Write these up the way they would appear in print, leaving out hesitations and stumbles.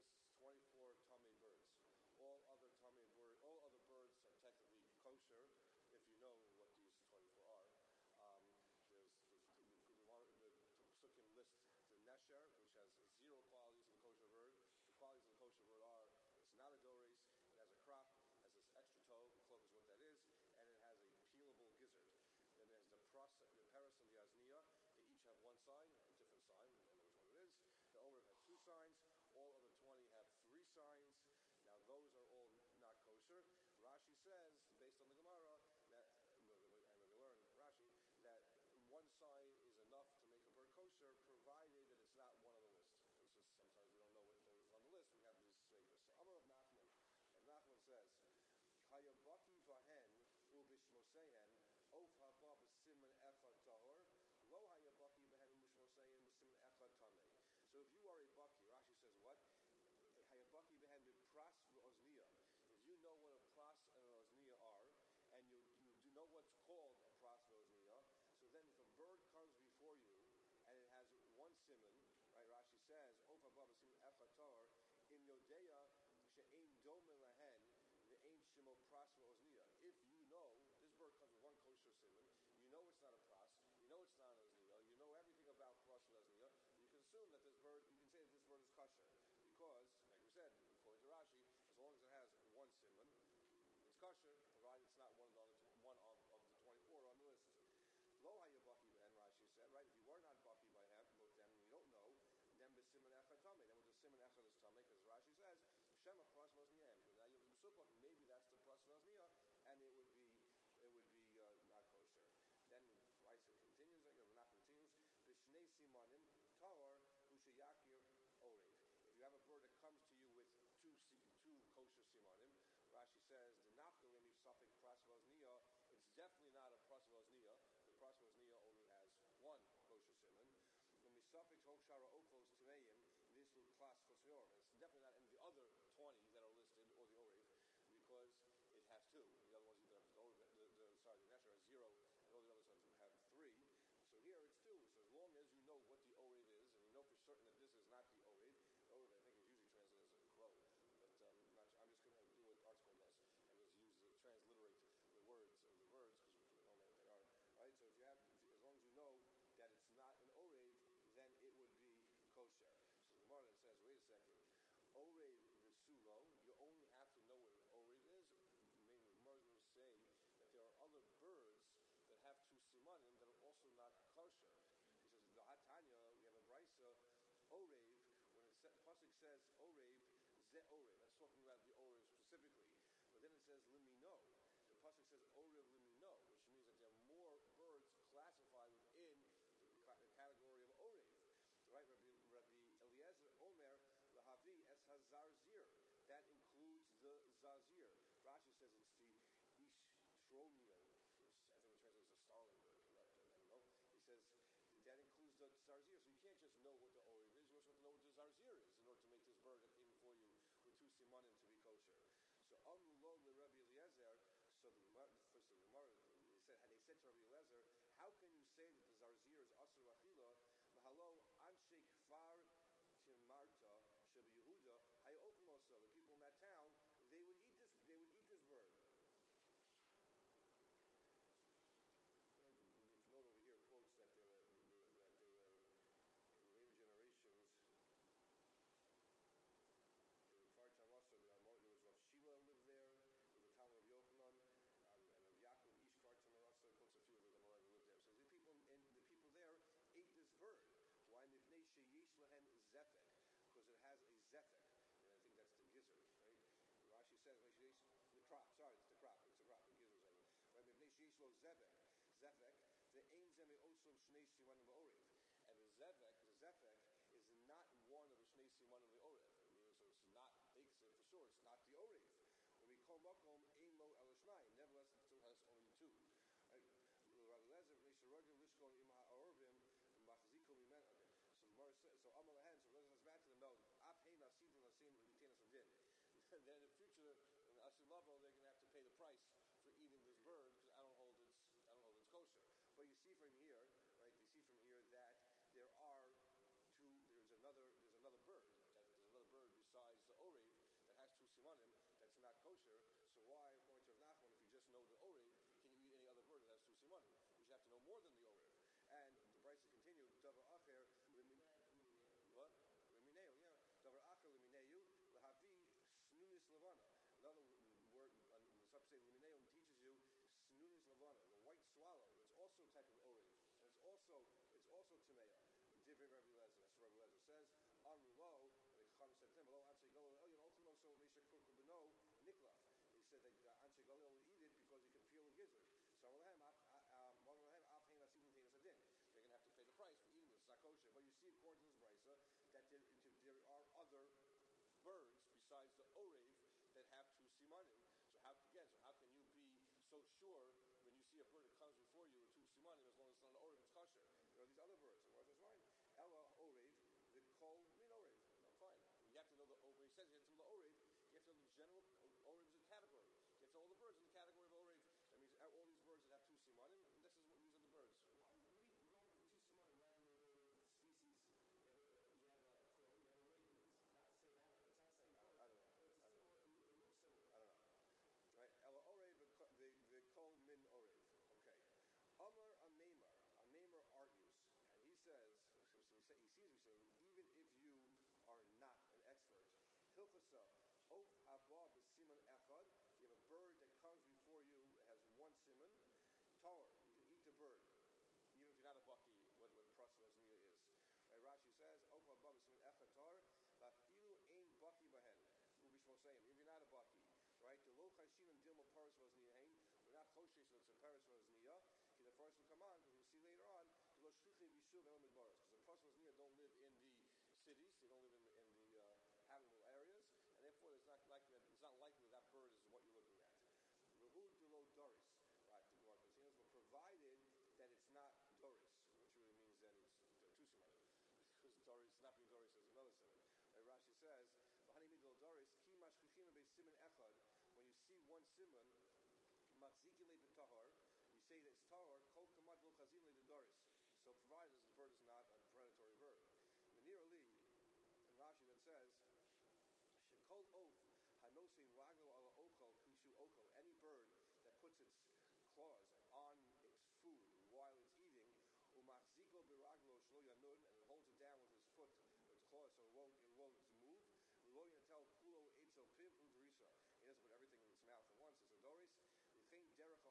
lists 24 tummy birds. All other birds are technically kosher, if you know what these 24 are. The Psukim lists the Nesher, which has 0 qualities of a kosher bird. The qualities of a kosher bird are: it's not a doris, it has a crop, it has this extra toe, the cloak is what that is, and it has a peelable gizzard. Then there's the Paras and the Aznia. They each have one sign, a different sign, and knows what it is. The Orev has 2 signs. All of the 20 have 3 signs. Now those are all not kosher. Rashi says, based on the Gemara, that, and we learn Rashi, that 1 sign is enough to make a bird kosher, provided that it's not one on the list. It's just sometimes we don't know what is on the list. We have to just make this. So Amar of Nachman. And Nachman says, Hayabaki vahen ubishmosehen of haba b'siman echad tahor lo hayabaki vahen ubishmosehen b'siman echad tamei. So if you are a baki, Rashi says what? Hayabaki vahen b'pras v'ozniya. If you know what a pras and an ozniya are, and you do know what's called a pras v'ozniya, so then if a bird comes before you and it has 1 siman, right? Rashi says of haba b'siman echad tahor im yodeya she'ein dome lahen. The ancient pras ozniya. If you know this bird comes with 1 kosher siman, you know it's not a pras, you know it's not an ozniya, you know everything about pras ozniya, you can assume that this bird, you can say that this bird is kosher, because, like we said, according to Rashi, as long as it has 1 siman, it's kosher, provided it's not one of the 24 on the list. Lo hayabaki ben, Rashi said, right? If you were not baki by him, but then you don't know, then b'siman echad tamei. Then with the siman echad is tamei, because Rashi says shema pras v'ozniya. Now you have the maybe that's the pras v'ozniya, and it would be not kosher. Then Rashi continues, not continues. B'shnei simanim tahor u'sheyakir orev. If you have a bird that comes to you with two kosher simanim, Rashi says the nafkalim if suffix pras v'ozniya, it's definitely not a pras v'ozniya. The pras v'ozniya only has 1 kosher siman. When we suffix hoshara oklos tmeim, this will class chosveor. It's definitely not in the other 20 that are listed or the orev, because it has 2. The other ones either have the Nesher has 0, and all the others have 3. So here it's 2. So as long as you know what the orev is, and you know for certain that this is not the orev I think is usually translated as a crow. But I'm just going to do what Arts Code does, and just transliterate the words of the birds, because we don't know what they are. Right? So as long as you know that it's not an orev, then it would be kosher. So the Gemara says, wait a second, orev v'sulo, you only have to know what an orev is. Meaning the Gemara is going to say that there are other birds that have 2 simanim that are also not kosher. He says, the Hatanya, we have a brisa, orev, when the pasuk says orev, ze orev, that's talking about the orev specifically. But then it says limino. The pasuk says orev limino, which means that there are more birds classified within the category of orev. Right? Rabbi Eliezer Omer lahavi es hazarzir. That includes the zazir. Rashi says it's the ish tromio. I think it translates as a starling bird. I don't know. He says that includes the zarzir. So you can't just know what the orev is. You also have to know what the zarzir is in order to make this bird that came before you with 2 simanim to be kosher. So Amulon the Rabbi Eliezer. So the Gemara they said to Rabbi Eliezer, how can you say that the zarzir is asur achila? Mahalo anshe kfar timarta sheb Yehuda hayochmosa. The people in that town, they would eat this bird. The note over here quotes that there were later generations. Kfar Tamasa, there was Rav Shila lived there. There was a town of Yochanan. And of Yaakov, Ish Kfar Tamarasa, quotes a few of the Gemara who lived there. So the people there ate this bird. Why? Mipnei sheyesh lehen zefek, because it has a zefek, and I think that's the gizzard, right? Rashi says the crop. Sorry, it's the crop. It's a crop. The gizzard. Right? Mipnei sheyesh lo zefek. The ein zeme otzom shnei simanim ba'orev, and the zefek is not one of the shnei simanim ba'orev. So it's not. For sure, it's not the orev. When we call makom ein lo elishnayim, nevertheless it still has only 2. So Amal Lahan, so let's back to them. No, then in the future, in Asher Lavo, they're going to have to pay the price for eating this bird because I don't hold it's kosher. But you see from here, right? You see from here that there's another bird. There's another bird besides the orev that has two simanim that's not kosher. So why, according to Rav Nachman, if you just know the orev, can you eat any other bird that has two simanim? You should have to know more than the orev. And the Brisa continued, Davar Acher, what? Lemineu, yeah. Davar Acher Lemineu, Lahavi Snunis Levana. Another word, the substate Lemineu teaches you Snunis Levana, the white swallow. It's also a type of orev. And it's also Tamea. Divrei Rabbi Eliezer. That's what Rabbi Eliezer says. Amru lo, the Chacham said to him, "Lo anshe galo elyon ultimo so misha kurku beno niklaf." He said that anshe galo will eat it because he can feel the gizzard. So they're going to have to pay the price for eating this. It's not kosher. But you see, according to this brisa, that there are other birds besides the orev that have two simanim. So how can you be so sure when you see a bird that comes before you with two simanim, as long as it's not an orev, it's kosher? There are these other birds. So what's fine? Ella orev, the kol min orev. Fine. You have to know the orev. He says you have to know the orev. You have to know the general orev is a category. You have to know all the birds in the category of orev. That means all these birds that have two simanim, and these are the birds. Why would we go with two simanim rather than species? You have a crow, you have a raven. It's not saying that. It's not saying that. I don't know. Right? Ella orev, the kol min orev. Okay. Amar Amemar. Amemar argues, and he says, he sees me saying, even if you are not an expert, hilchasa of haba b'siman echad. You have a bird that comes before you, has one siman. Tar, you can eat the bird, even if you're not a baki. What prasalas niya is. Right, Rashi says, of haba b'siman echad tar, lafilu ein baki bahen. If you're not a baki, right? The lo chashin and dilma paras was niyahin. We're not kosher, so it's a paras was niyah. The first will come on because we'll see later on. The lo shlichim yishuv elamid baras because the paras was niyah don't live in the cities; they don't live in the habitable areas, and therefore it's not likely that bird is what you're looking at. Rehu delo doris, right? The Gemara continues, but provided that it's not doris, which really means that it's two simanim. Because Doris, not being Doris, is another simon. Rashi says, when you see one simon, you say that it's tahar, so provided the bird is not a predatory bird. And Rashi then says, any bird that puts its claws on its food while it's eating, and holds it down with his foot, with its claws, so it won't move. He doesn't put everything in its mouth at once. It's a doris. So he's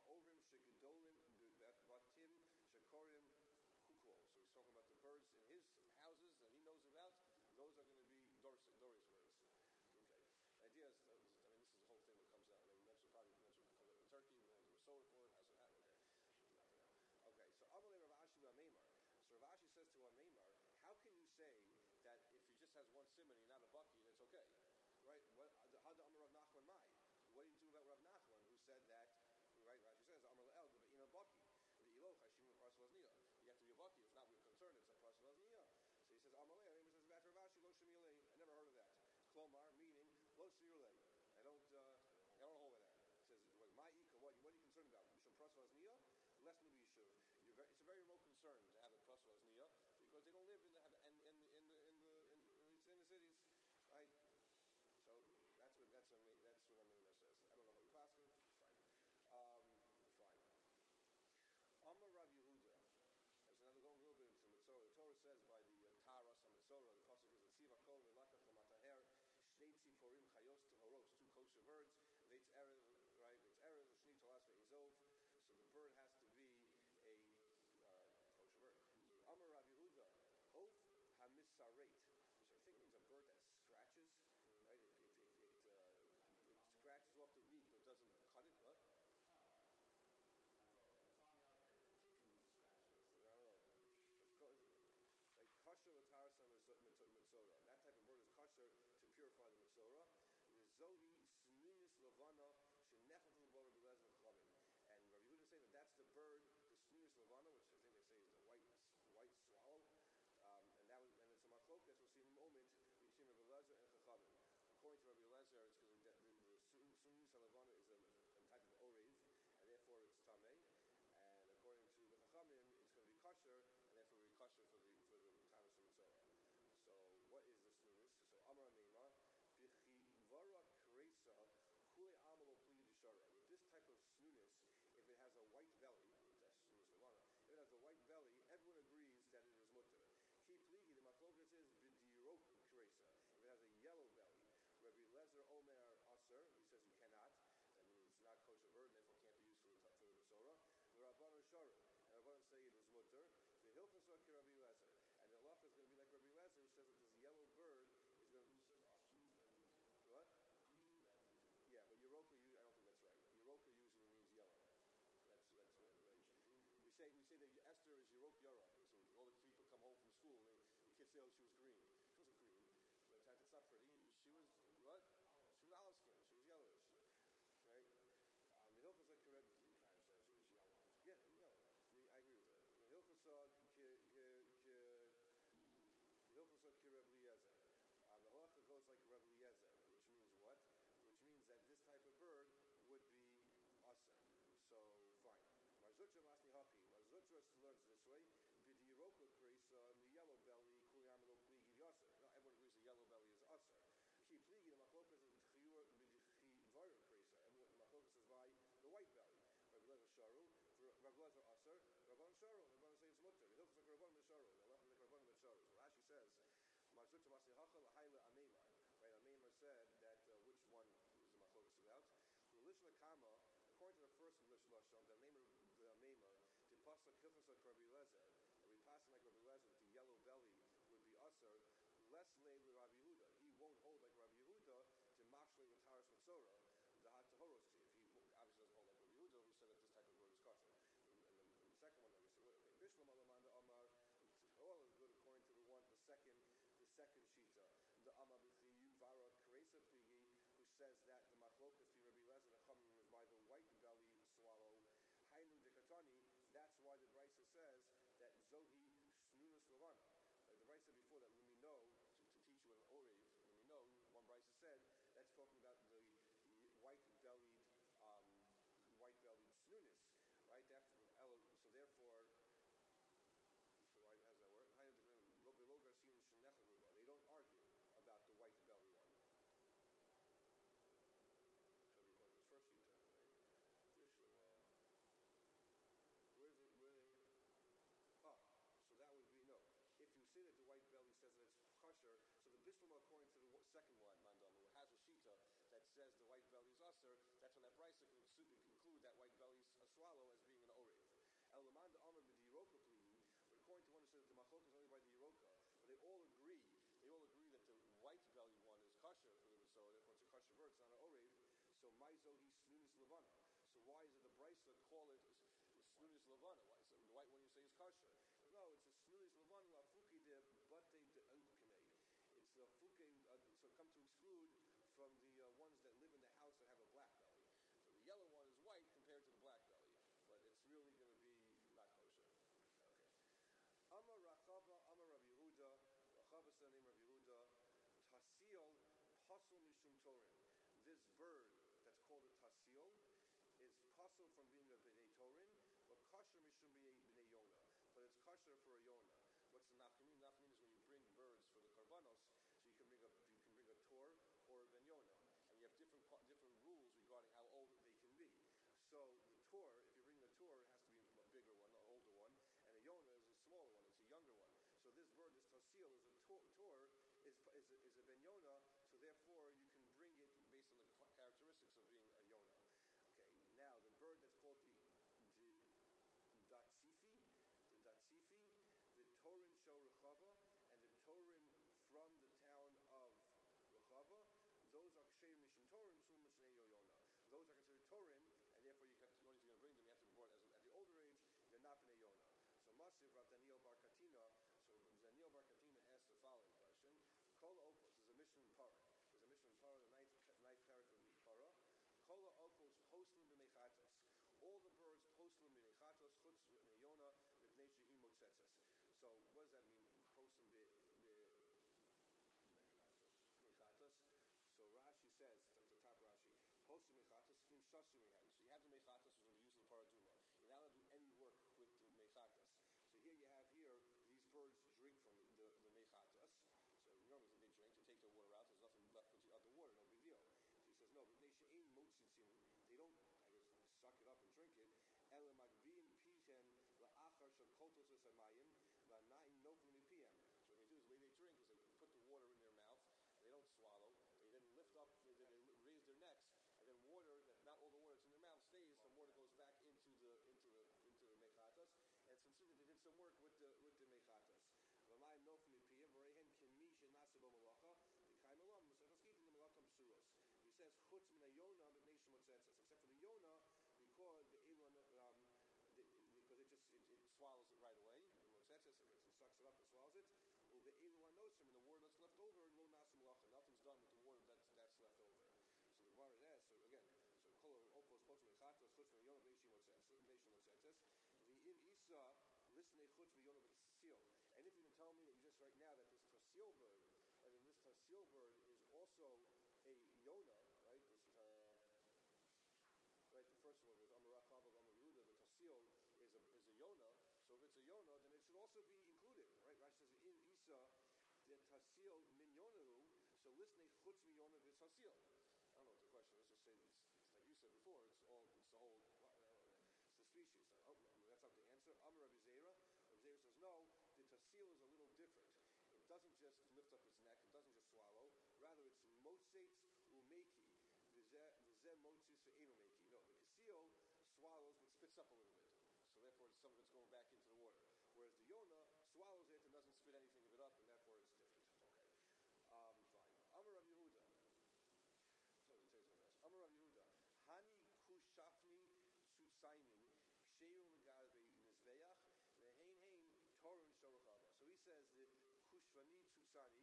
talking about the birds in his houses that he knows about. Those are going to be doris birds. Okay. The idea is, this is the whole thing that comes out. We probably mentioned Turkey. We have a soda for it. Okay, so Amalei Rav Ashi Amemar. So Rav Ashi says to Amemar, how can you say that if he just has one simon and you're not a baki, that's okay? Right? How do Amar Rav Nachman Mai? What do you do about Rav Nachman, who said that, right, Rashi says, Amar El, but in a baki. You have to be a baki. If not, we're concerned it's a parcel of niyah. So he says, Amalei, he says, back to Rav Ashi, Lo Shemilei. I never heard of that. Klomar, meaning, Lo Shemilei. I don't hold with that. It says, my ika, what are you concerned about? Mishum Prasal Niyah? Less than Yishuv. It's a very remote concern to have a Prasal Niyah because they don't live in the cities, right? So that's what Amina says. I don't know how you pass it. Fine. Amar Rav Yehuda. There's another going a little bit into Mitzorah. The Torah says by the Taras on Mitzorah, the pasuk is Tziva Kol V'Lakach L'Mataher Shnei Tziforim Chayos Tohoros, two kosher birds. It's erev, right? It's erev. Shni Tolas Ve'Izov. So the bird has to be a kosher bird. Amar Rav Yehuda, Of Hamisaret, which I think means a bird that scratches, right? It scratches off the meat but doesn't cut it. What? Like kosher l'tarasam mitzorah. That type of bird is kosher to purify the mitzorah. Zohi snunis levana shenechot l'bora b'lezen chavim. And Rabbi Yehuda is saying that that's the bird, the snunis levana, which I think they say is the white swallow. And it's a machlokas. We'll see in a moment between Rabbi Eliezer and Chachamim. According to Rabbi Eliezer, it's because the snunis levana is a type of orev, and therefore it's tamei. And according to the Chachamim, it's going to be kosher, and therefore it will be kosher for the time of Mitzorah. So, what is the snunis? So, Amar Amima, Vara Kresa, Kule Amalo Pligi Shara. With this type of snoodness, if it has a white belly, that's snoodness Levana, if it has a white belly, everyone agrees that it is mutter. Ki Pligi, the machlokas is Bidirok Kresa. If it has a yellow belly, Rabbi Lezer Omer Aser, he says you cannot. That means it's not kosher bird, and therefore can't be used for the Masorah. The Rabbanon Sharu, and Rabbanon say it was mutter. The Hilchos like Rabbi Lezer, and the halacha is going to be like Rabbi Lezer, who says that this yellow bird is going to. What? Yeah, but Yeroka, I don't think that's right. Yeroka usually means yellow. That's right. We say that Esther is Yerok Yara. So all the people come home from school and the kids say, oh, she was green. She wasn't green. But it's not pretty. She was what? She was olive skin. She was yellowish. Right? The Hilchos like Rebbe kind of says she was yellow. Yeah, yellow. I agree with that. The Hilchos like Rebbe Eliezer. The halacha goes like Rebbe Eliezer, which means what? Which means that this type of bird would be asa. So, fine. Marzutra Masni Haki. Marzutra learns this way. Bidiroka Krisa, the yellow belly, Kuyamalo Pligi Yasa. Not everyone agrees the yellow belly is asa. Ki Pligi, the Machlokas is Vira Krisa. Everyone, the Machlokas is by the white belly. Rabbi Lezer Sharu, Rabbi Lezer Aser, Rabban Sharu, Rabban says mutter. The Hilchos like Rabban Sharu, the left like Rabban Sharu. So Rashi says, Marzutra Masni Haka, Lahaila Amemar. Right, Amemar said that which one is the Machlokas about? The Lishna Kama, according to the first Lishna Lashon, the name of the Amemar, the Pasuk Hilchos like Rabbi Lezer, and we pass like Rabbi Lezer that the yellow belly would be Aser, less lay with Rabbi Yehuda. He won't hold like Rabbi Yehuda to Machshle with Taras Matzorah, the Hat Tahoros chief. He obviously doesn't hold like Rabbi Yehuda, who said that this type of bird is kosher. And the second one, we said, Bishlam Alamanda Amar, all is good according to the second shita. The Amar B'chiyu Vara Kresa Pligi, who says that the Machlokas to Rabbi Lezer the Chachamim is by the white belly swallow. Hainu Dekatani. That's why the Brisa says that Zohi Snunus Levana. The Brisa before that, when we know to teach you an Orev, when we know one Brisa said that's talking about the white-bellied snoodness, right? So therefore, how's that work? They don't argue about the white belly one. So because it's first you tell, right? Where's it? So that would be no. If you say that the white belly says that it's kosher, so the Bishlam, according to the second one, Mandam, who has a shita that says the white belly is usher, that's when that Brisa can conclude that white belly is a swallow as being an orev. Elamanda Amar b'diroka pligi, but according to one who says that the machlok is only by the Yeroka, but they all agree that the white belly one is kosher for the Masorah, therefore it's a kosher bird, it's not an orev. So Maizo he snunis levana. So why is it the Brisa call it snunis levana? Why is it the white one you say is kosher? No, it's a snunis levana la fuki de bate de ukene. It's a fuki, so come to exclude from the ones that live in the house that have a black belly. So the yellow one is white compared to the black belly, but it's really going to be not kosher. Okay. Amar Rachava, Amar Rabbi Yehuda, Rachava said the name Rabbi Yehuda, Tasil Pasul Mishum Torim. This bird that's called a Tasil is pasul from being a B'nai Torin, but kosher Mishum B'nai Yonah. But it's kosher for a Yonah. What's the nafkamin? Nafkamin is when you bring birds for the karbanos, so you can bring a tor or a ben Yonah, and you have different rules regarding how old they can be. So the tor, if you're bringing a tor, it has to be a bigger one, an older one, and a Yonah is a smaller one, it's a younger one. So this bird, this tasil, is a tor is a ben Yonah, so therefore you can bring it based on the characteristics of being a Yonah. Okay, now the bird that's called the Datsifi, the Torin Shel Rechava, and the Torin from the town of Rechava, those are Ksheir Mishum Torin, Mishum Mishnei Yoyona. Those are considered Torin, and therefore only if you're going to bring them, you have to be born at the older age, they're not Bnei Yonah. So Masiv Rav Daniel Bar Katina, so Daniel Bar Katina asks the following question. Kol Opos is a Mishnah in Parah. There's a Mishnah in Parah, the ninth character of Parah. Kol Opos Poslim B'Mechatos. All the birds Poslim B'Mechatos, Chutz Yonah, B'Pnei Shehi Motzetzes. So what does that mean? Poslim B'Mechatos. So Rashi says, at the top Rashi, Poslim Mechatos, Kim Shasu Mechatos. So you have the Mechatos, which is when you use the Paraduma. You're not allowed to do any work with the Mechatos. So here you have these birds drink from the Mechatos. So normally they drink, they take the water out, there's nothing left but the other water, no big deal. they don't, I guess, suck it up and drink it. Ela magvin pishen la'achar shakotos esamayim la'naim noflim pm. So what they do is the way they drink is they put the water in their mouth. They don't swallow. They then lift up. They raise their necks, and then water. That not all the water that's in their mouth stays. The water goes back into the mechatas. And since they did some work with the mechatas. V'mayim noflim pm v'reihen kimisha nasibo malacha v'kaim elam v'sachaskitin the malacha psuros. He says chutz min hayona b'nei shemotzetzes, except for the yona because it swallows it right away. It sucks it up and swallows it. In the water that's left over, nothing's done with the water that's left over. So the Gemara says, so again, so opos potzim echatos chutz min hayona b'nei shemotzetzes. The in isa listen a chutz min hayona b'tasil. And if you can tell me that you just right now that this tasil bird, and then this tasil bird is also a yona, right? Right, the first one was Amarak Kabbalah Amaruda, the tasil is a yona. So if it's a yona, then it should also be included, right? Rashi says in Isa, the tasil min yonahu. So listening chutz min yona v'tasil. I don't know what the question is. Let's just say it's like you said before. It's the whole. It's the species. That's not the answer. Amar Rabbi Zera. Rabbi Zera says no. The tasil is a little different. It doesn't just lift up its neck. It doesn't just swallow. Rather, it's motzeitz umeki. No, the kasil swallows but spits up a little bit. So therefore, some of it's going back into the water. Whereas the yona swallows it and doesn't spit anything of it up, and therefore it's different. Okay. Fine. Amar Rav Yehuda. Amar Rav Yehuda. Hani kushafni tzutzayni sheyu megarbe nizveach vehein hein torun shorachava. So he says that kushvani tzutzani.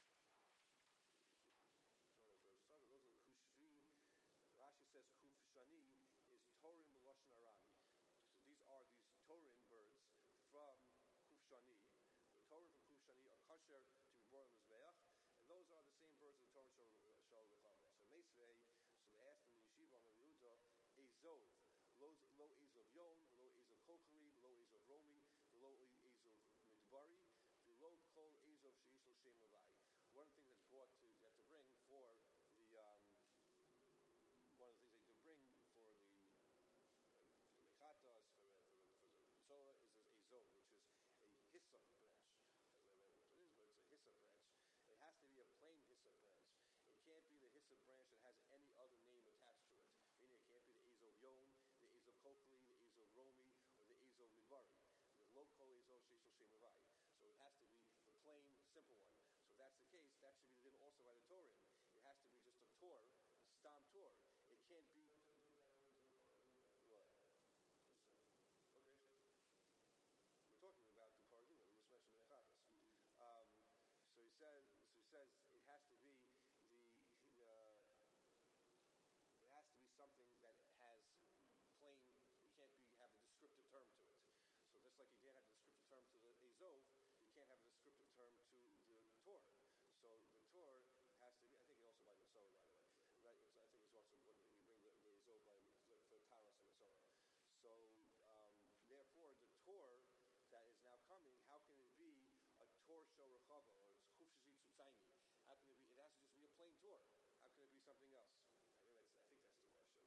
Those are kushvi. Rashi says kufshani is torim b'lashon Arami. So these torim birds from kufshani. The torim from kufshani are kosher to be born in Mizbeach, and those are the same birds of the Torah shal v'chava. So Meisvei, so they asked in the yeshiva on the Yehuda, Ezov, lo Ezov Yon, lo Ezov Kokari, lo Ezov Romi, lo Ezov Midbari, lo Kol Ezov Sheish Lo Shem Levai. One of the things that's brought to you have to bring for the one of the things that you can bring for the mechatas for the Torah is a zone, which is a hyssop branch. I don't know what it is, but it's a hyssop branch. It has to be a plain hyssop branch. It can't be the hyssop branch that has any other name attached to it. Meaning it can't be the Ezov Yon, the Ezov Kokli, the Ezov Romi, or the Ezov Midbari. The local Ezov Sheshel Shemavai. So it has to be the plain, simple one. So if that's the case, that should be then also by the Torah. It has to be just a Tor, a Stam Tor. It can't be. What? Okay. We're talking about the Paraduma. We just mentioned the Mechatas. So he says it has to be it has to be something that has plain. You can't have a descriptive term to it. So just like you can't have a descriptive term to the Ezov, you can't have a descriptive term to the Torah. So the Torah has to be. I think also by Masorah, by the way. Right? I think it's also when we bring the Ezov for Taras and Masorah. So therefore, the Torah that is now coming, how can it be a Torah Shel Rechava or it's Kufshizit Tzutzaini? How can it be? It has to just be a plain Torah. How can it be something else? I think that's the question.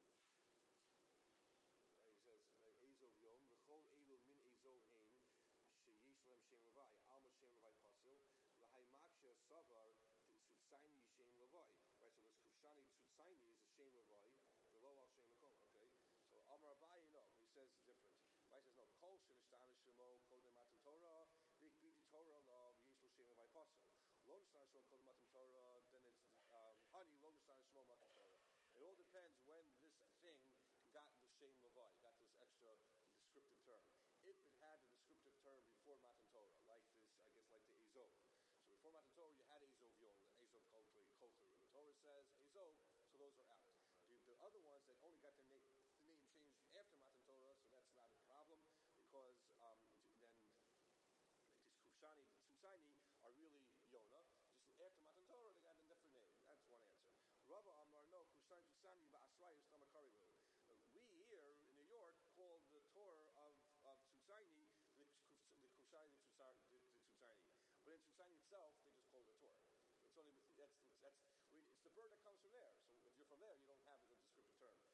He says, Ezov Yom, V'chol Elu Min Ezov Hein, Sheyesh Lem Shem Levai, Alma Shem Levai Pasul, L'hai Maksha Savar, Tzutzaini Shem Levai. Right, so this Kufshani Tzutzaini is a Shem Levai, V'lo Al Shem Lekom, okay? So Amar Abaye, no, he says it's different. He says, no, Kol Shenishtan Shemo, Kodem Matan Torah, Big Bidi Torah, Lo Yesh Lo Shem Levai Pasul. Lo Nishtan Shemo, Kodem Matan Torah, then it's Honey, Lo Nishtan Shemo, Matan Torah. It all depends when this thing got the Shem Levai, got this extra descriptive term. If it had the descriptive term before Matan Torah, like this, I guess like the Ezov. So before Matan Torah, you had Ezov Yon, Ezov Kokli. The Torah says Ezov, so those are out. The other ones that only got the name changed after Matan Torah, so that's not a problem, because then Kufshani and Tzutzaini are really Yonah. Just after Matan Torah, they got a different name. That's one answer. Rabba Amar, no, Kufshani Tzutzaini ba'asrayus tamakarilu. We here in New York call the Torah of Tzutzaini the Kufshani the Tzutzaini. But in Tzutzaini itself, they just call it the Torah. It's only it's the bird that comes from there. So if you're from there, you don't have a descriptive term.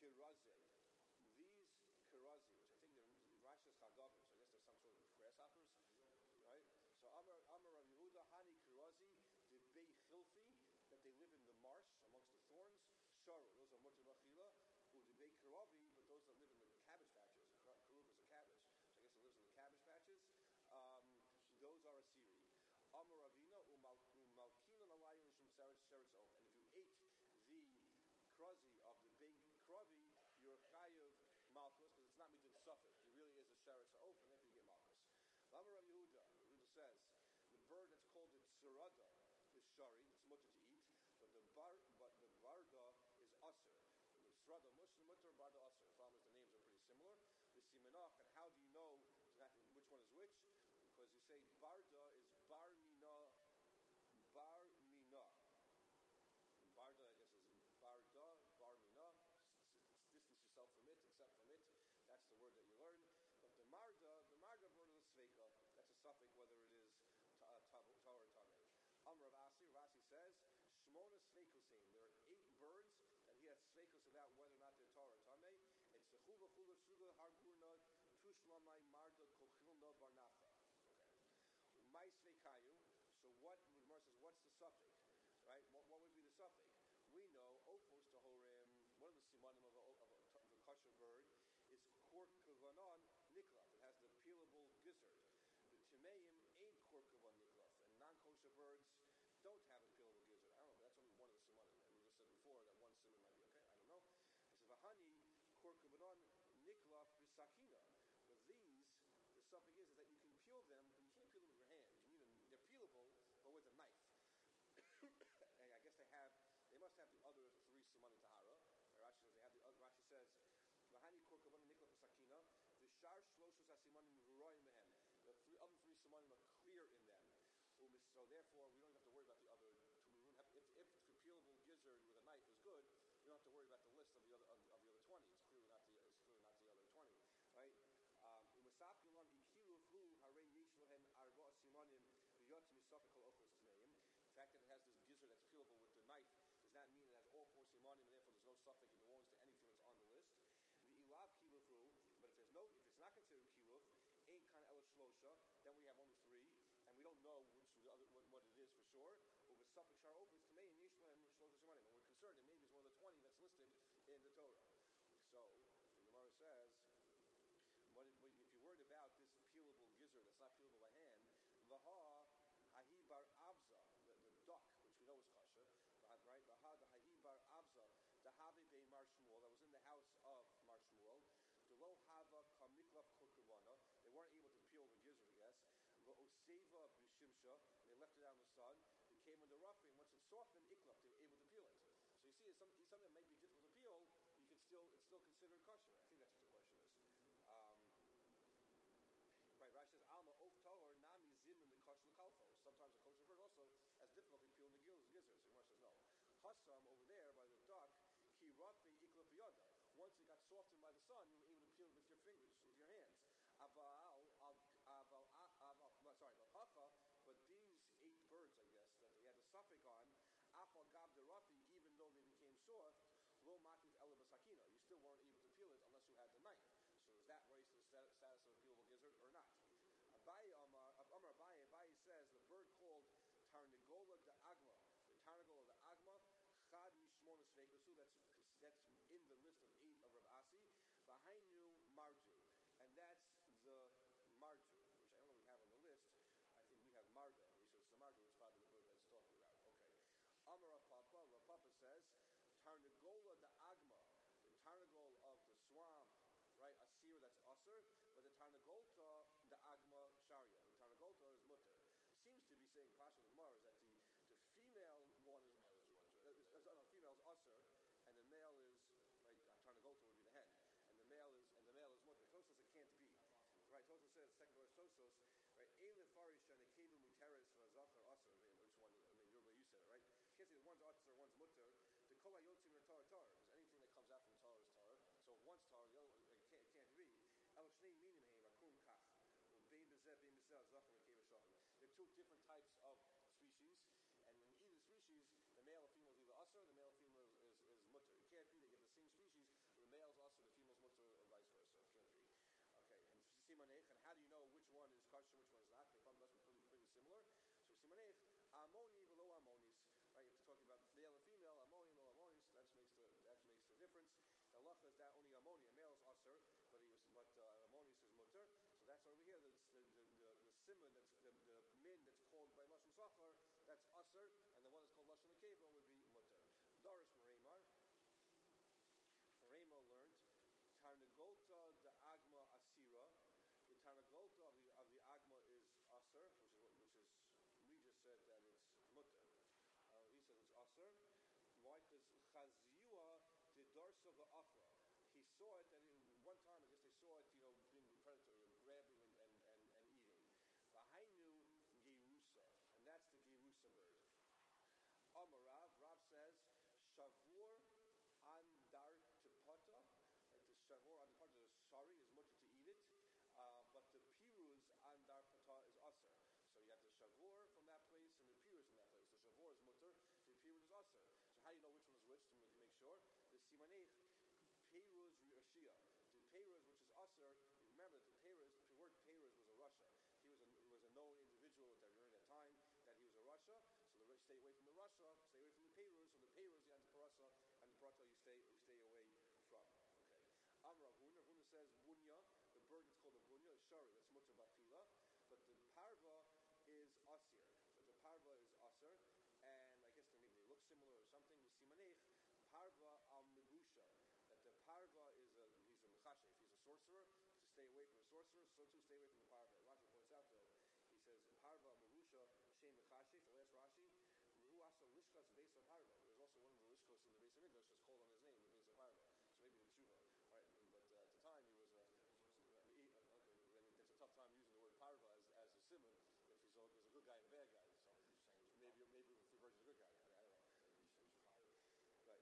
kiraze. These kirazi, which I think they're Rasha's chagavim, so I guess they're some sort of grasshoppers, right? So Amar Rav Yehuda Hani kirazi the bei chilfi, that they live in the marsh amongst the thorns. Sharu, those are mutter lachila. Who the bei kiravi, but those that live in the cabbage patches. Karuv is a cabbage, so I guess it lives in the cabbage patches. Those are a siri. Amar Ravina umalkina nalayin shum seretz off. And if you ate the krazi of the big kravi, you're chayav malchus, because it's not mitzvah suffix. It really is a sheretz off, and if you get malchus. Amar Rav Yehuda says the bird that's called the tzurada is shari, it's mutter to eat, but the barda is aser. The tzurada mutter, barda aser. The problem is the names are pretty similar. The simenach, and how do you know exactly which one is which? Because you say barda is bar mina. Barda, I guess, is barda, bar mina. Distance yourself from it, except from it. That's the word that you learn. But the marda word is a sveika. That's a suffix, whether it is ta or tameh. Rav Asi says, Shmona sveikusim. There are 8 birds that he has sveikus about whether or not they're ta or tameh. It's the chuva suga hargurna tushlamai marda kochilna barnacha. My sveikayu. So what? The Gemara says, what's the suffix? Right? What would be the suffix? We know opos tahorim. One of the simanim of a kosher bird is korkavanon niklaf. It has the peelable gizzard. The timeim ain't korkavan niklaf, and non-kosher birds don't have a peelable gizzard. I don't know. But that's only one of the simanim. And we just said before that one siman might be okay. I don't know. It says v'hani korkavanon niklaf b'sakina. But these, the suffix is that you can peel them, but you can't peel them with your hand. They're peelable, but with a knife. And I guess they must have the other 3 simanim tahara. Rashi says they have the other. Rashi says, "V'hani korkavan nikla b'sakina." The shar shloshus asimanim v'royim mehem. The other 3 simanim are clear in them. So therefore, we don't have to worry about the other 2. If the peelable gizzard with a knife is good, we don't have to worry about the list of the other 20. It's clearly not the other 20, right? The fact that it has this gizzard that's peelable with the knife does not mean it has all 4 simanim, and therefore there's no suffix. It belongs to anything that's on the list. The ilav kilufru, but if it's not considered kiluf, ain't kind of shlosha, then we have only 3, and we don't know what it is for sure. But with suffix shar opens to me and yishla and shlosha simanim, and we're concerned that maybe it's one of the 20 that's listed in the Torah. So the Gemara says, if you're worried about this peelable gizzard that's not peelable by hand, Vaha Ahi Bar Abza, the duck, which we know is kosher, right? Vaha the Ahi Bar Abza, the Havi Bei Mar Shmuel, that was in the house of Mar Shmuel, the Lo Hava Kamiklaf Kurkavana, they weren't able to peel the gizzard, I guess. Oseva B'Shimsha, they left it out in the sun, it came under roughing, once it softened, Iklaf, they were able to peel it. So you see, it's something that might be difficult to peel, it's still considered kosher. I think that's what the question is. Right, Rashi says, Alma of Torah, Nami Zim in the kosher kalfo. Sometimes a kosher bird also has difficulty peeling the gizzards. The Gemara says, no. Hassam over there by the duck, Ki Rafi Ikla Biyada. Once it got softened by the sun, you were able to peel it with your fingers, with your hands. But these 8 birds, I guess, that they had the suffix on, Afal Gab the Rafi, even though they became soft, Lo Makif Elabasakina. You still weren't able to peel it unless you had the knife. So is that raised to the status of a peelable gizzard or not? Abaye says the bird called Tarnagola de Agma. The Tarnagola de Agma, Chad Mishmona Sveikusu, that's in the list of 8 of Rav Asi. Bahainu Marju. And that's the Marju, which I don't know we have on the list. I think we have Marda. So it's the Marju, it's probably the bird that's talking about. Okay. Amar Rav Papa says, Tarnagola de Agma, the Tarnagol of the swamp, right? Asir, that's Asir, but the Tarnagolta, the Agma Sharia. The Tarnagolta is Mutter. Seems to be saying, Pasha the Gemara, is that the female one is female is Asir, and the male is, right, Tarnagolta would be the hen, and the male is Mutter. Tosos says it can't be. Right, Tosos says, second verse Tosos, right, Eile Farisha and the Kedu Muteres Vazachar Asir, which one, you said it, right? You can't say that one's Asir, one's Mutter. The Kol HaYotzim are Torah, because anything that comes out from Torah is Torah. So if one's Torah, the other it can't be. El Shnei Minim Heim, Akum Kach. Bein Bezeh, Bein Bezeh, Zachar, and Keva Shachar. There are 2 different types of species, and in either species, the male or female is either Asir, the male or female is Mutter. It can't be that you have the same species, where the male know which one is kosher, which one is not? They must be pretty similar. So simanech amoni below amonis. Right, if you're talking about male and female, amoni below amonis, that makes the difference. The halacha is that only amoni, a male is aser, but amonis is mutter. So that's over here. The siman, that's the min that's called by lashon sachar, that's aser, and the one that's called lashon nekeva would be mutter. Darish Meremar. Meremar learned Tarnagolta the Agma Asira. The Tarnagolta of the Agma is Aser, which is we just said that it's mutter. He said it's Aser. Why? Because Chaziua the Darsa Va'afra. He saw it, and one time I guess they saw it, being predatory, grabbing and eating. Vahainu Gerusa, and that's the Gerusa bird. Amarav, Rav says, Shavur Andar Tepata. The Shavur Andar Tepata is sorry, is mutter to eat it. But the Piruz Andar Pata is Aser. So you have the Shavur from that place and the Piruz from that place. The Shavur is mutter, the Piruz is Aser. So how do you know which one is which to make sure? The Simanech, Piruz Rishia. The Piruz, which is Aser, remember that the word Piruz was a Russia. He was a known individual during that time that he was a Russia. So stay away from the Russia, stay away from the Piruz. So the Piruz, the Antiparasa, and the Prata you stay away from. Amra Huna says bunya, the bird that's called a bunya is shari, that's mutter b'achila, but the parva is asir. So the parva is asir, and I guess maybe they look similar or something. The simanech parva al mebusha, that the parva he's a mechashef, he's a sorcerer. To stay away from the sorcerer, so too stay away from the parva. Rashi points out though, he says parva mebusha shem mechashef. The last Rashi. There's also one of the lishkos in the base of English that's called on his name, the base of Harva. So maybe the tshuva, right? But at the time he was it's a tough time using the word parva as a simon if there's a good guy and a bad guy. So maybe we refer to the good guy. I don't know. Right.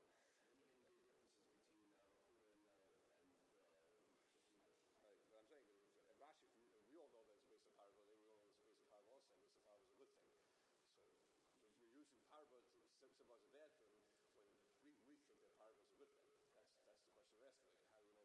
Right, but I'm saying Rashi, we all know that it's a base of Harva. They all know it's a base of Harva also, and base of Harva is a good thing. So you're using parva to symbolize a bad thing when we think that parva is a good thing. That's the question we're asking. Like, how do you know?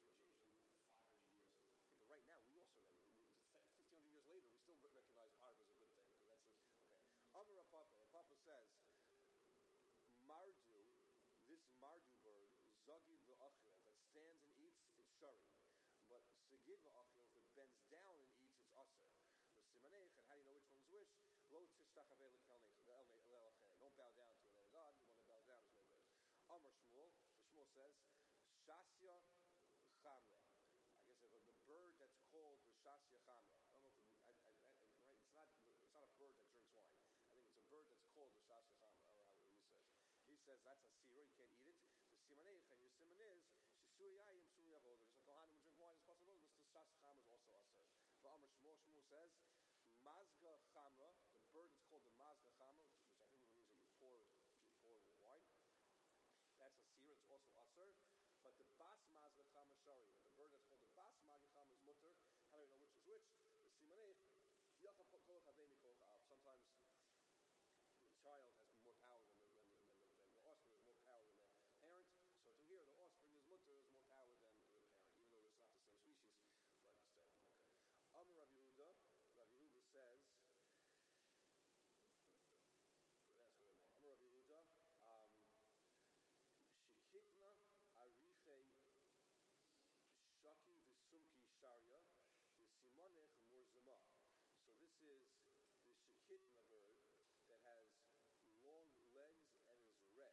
But right now, we also 1,500 years later, we still recognize parva as a good thing. That's okay. Amar Papa says, Mardu, this Mardu bird, Zagid v'achil, that stands and eats, it's shari. But Sigid v'achil, if it bends down and eats, it's aser. The simanech, and how do you know which one is which? Don't bow down to another god. You want to bow down is no good. Amar Shmuel. So Shmuel says, Shasya Chamra. I guess the bird that's called the Shasya Chamra. I don't know if it's not a bird that drinks wine. I think it's a bird that's called the Shasya Chamra. I don't know how he says. He says that's a sira, you can't eat it. The simanech, and your siman is Shisuyayim Suriyavoda. Just like Kohanim would drink wine as possible. This Shasya Chamra is also aser. But Amar Shmuel says, Mazga Chamra, the bird is called the Mazga Chamra, which I think means that you pour wine. That's a sira, it's also aser. But the Bas Mazga Chamra Shari, the bird that's called the Bas Mazga Chamra is mutter. How do you know which is which? The Simanech, sometimes the child has more power than the offspring, has more power than the parent. So to hear the offspring is mutter is more power than the parent, even though it's not the same species. But still, okay. Amar Rav Yehuda says, Amar Rav Yehuda, Shekitna Ariche Shaki V'Sumki Sharia V'Simonech Murzama. So this is the Shekitna bird that has long legs and is red.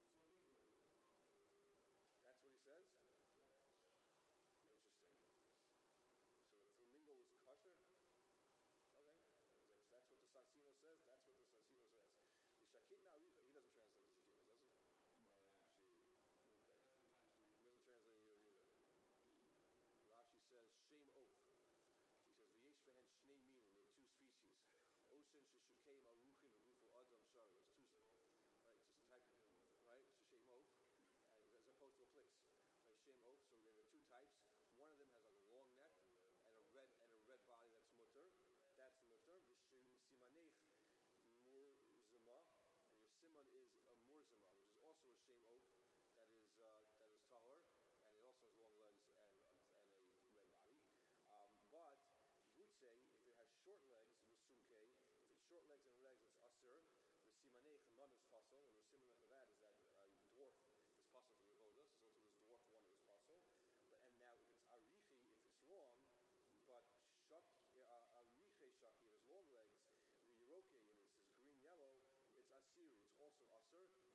That's what he says? Interesting. So the flamingo is kosher? Okay. That's what the Sasino says. That's what the Sasino says. The Shekitna Aricha, he doesn't translate the Shekitna, does he? He doesn't translate it either. Rashi says, Shem Oaf. He says, V'yesh v'hen shnei minim, there are two species. Osen sheshukeim aruchim v'gufu adam shari. There's two, right? It's just a type of, right? It's a Shem Oaf, as opposed to a place. Right? Shem Oaf, so there are two types. One of them has like a long neck and a red body that's mutter. That's mutter. V'shem simanech murzama. And your simon is a murzama, which is also a Shem Oaf that is tahor, and it also has long legs and a red body. But short legs and legs, it's asur. The simanei chaman is fossil, and the similar to that is that dwarf is fossil for the voda, so to this dwarf one is fossil. And now if it's arichi, if it's long, but ariche shaki, it has long legs, the yiroke, and it's green yellow, it's asiri, it's also asur.